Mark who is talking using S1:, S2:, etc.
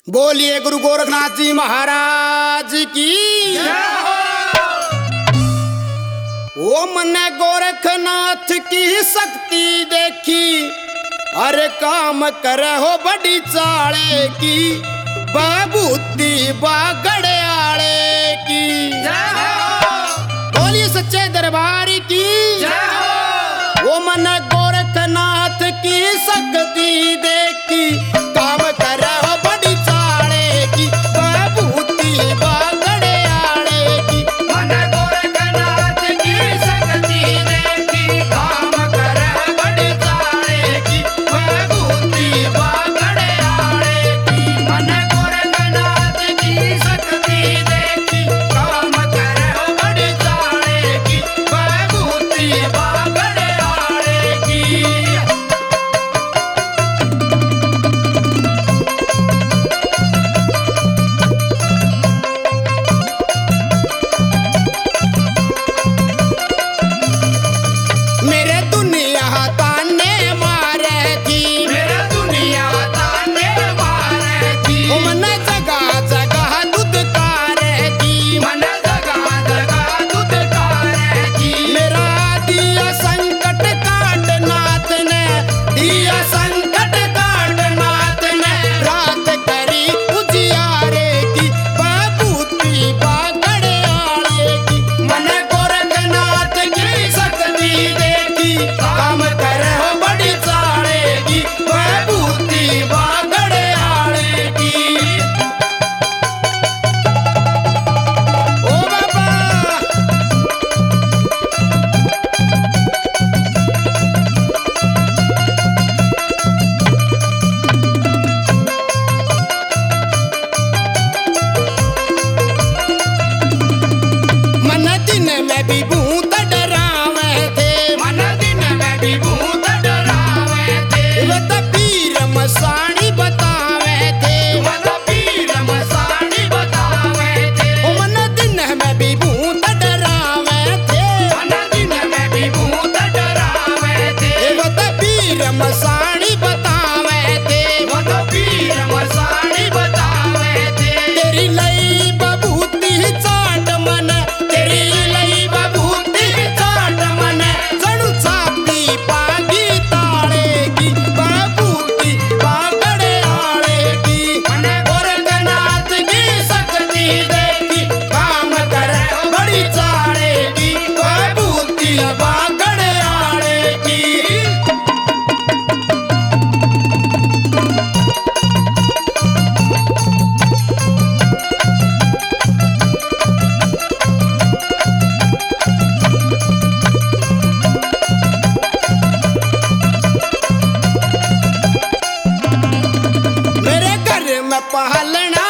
S1: बोलिए गुरु गोरखनाथ जी महाराज की ओ मने गोरखनाथ की शक्ति देखी, अरे काम करे हो बड़ी चाले की, बबूती बागड़े आले की। बोलिए सच्चे दरबार की। ओ मने गोरखनाथ की शक्ति देखी, काम करे हो बड़ी चाले की, बबूती बागड़े आले की।
S2: मन गोरखनाथ की शक्ति देखी, काम करे बड़ी चाले की, बबूती बागड़े आले की। मन गोरखनाथ की शक्ति देखी, काम करे बड़ी चाले की, बबूती बागड़े आले की।
S1: मेरे दुनिया ताने मारे थी,
S2: मेरे दुनिया ताने मारे थी,
S1: ओ मन जगह जगह दुदकारे थी।
S2: मन जगह जगह दुदकारे थी।
S1: मेरा दिया संकट काट नाथ ने, दिया संकट काट नाथ ने, रात करी उजियारे की, बबूती बागड़े आले की।
S2: मन गोरखनाथ की शक्ति देखी, काम करे हो बड़ी चाले की, बबूती बागड़े आले की।
S1: ओ बाबा मन दिन में भी भूत डरावे थे,
S2: मन दिन में भी भूत डरावे थे,
S1: वे तो पीर मसाणी बतावे थे।
S2: मन पीर मसाणी बतावे थे,
S1: ओ मन दिन में भी भूत डरावे थे,
S2: मन दिन में भी भूत डरावे थे,
S1: वे तो पीर मसाणी बतावे थे।
S2: वो तो पीर मसाणी बतावे थे।
S1: तेरी लई बबूती चाट मन, तेरी लई बबूती चाट मन, जणु छाती पागी ताले की, बबूती बागड़े आले की।
S2: मन गोरखनाथ की शक्ति देखी, काम करे बड़ी चाले की, बबूती बागड़े आले की।
S1: मेरे घर में पहलना